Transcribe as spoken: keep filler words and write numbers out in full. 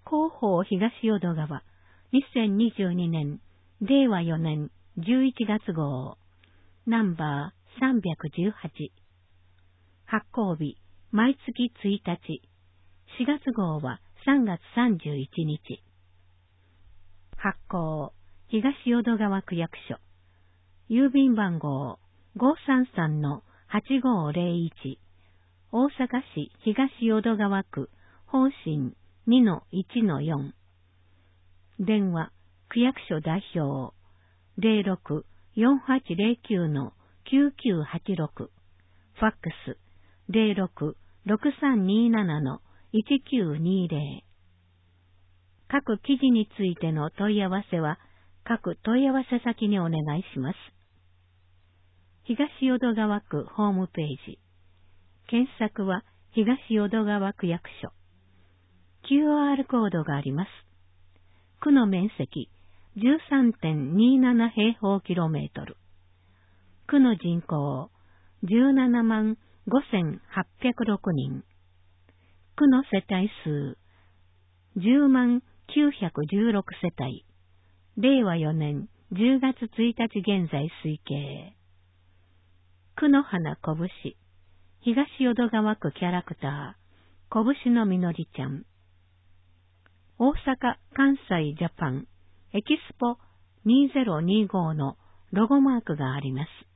広報東淀川にせんにじゅうにねんれいわよねんじゅういちがつ号ナンバーさんびゃくじゅうはち発行日毎月ついたちしがつ号はさんがつさんじゅういちにち発行東淀川区役所郵便番号 ごーさんさんのはちごーぜろいち 大阪市東淀川区方針 にのいちのよん 電話区役所代表 ゼロろく よんはちゼロきゅう のきゅうきゅうはちろく ファックス ゼロろく ろくさんになな のいちきゅうにぜろ各記事についての問い合わせは各問い合わせ先にお願いします。東淀川区ホームページ検索は東淀川区役所 キューアール コードがあります。区の面積 じゅうさんてんになな 平方キロメートル区の人口じゅうななまんごせんはっぴゃくろくにん区の世帯数じゅうまんきゅうひゃくじゅうろくせたいれいわよねんじゅうがつついたち現在推計区の花こぶし東淀川区キャラクターこぶしのみのりちゃん大阪・関西・ジャパンエキスポにせんにじゅうごのロゴマークがあります。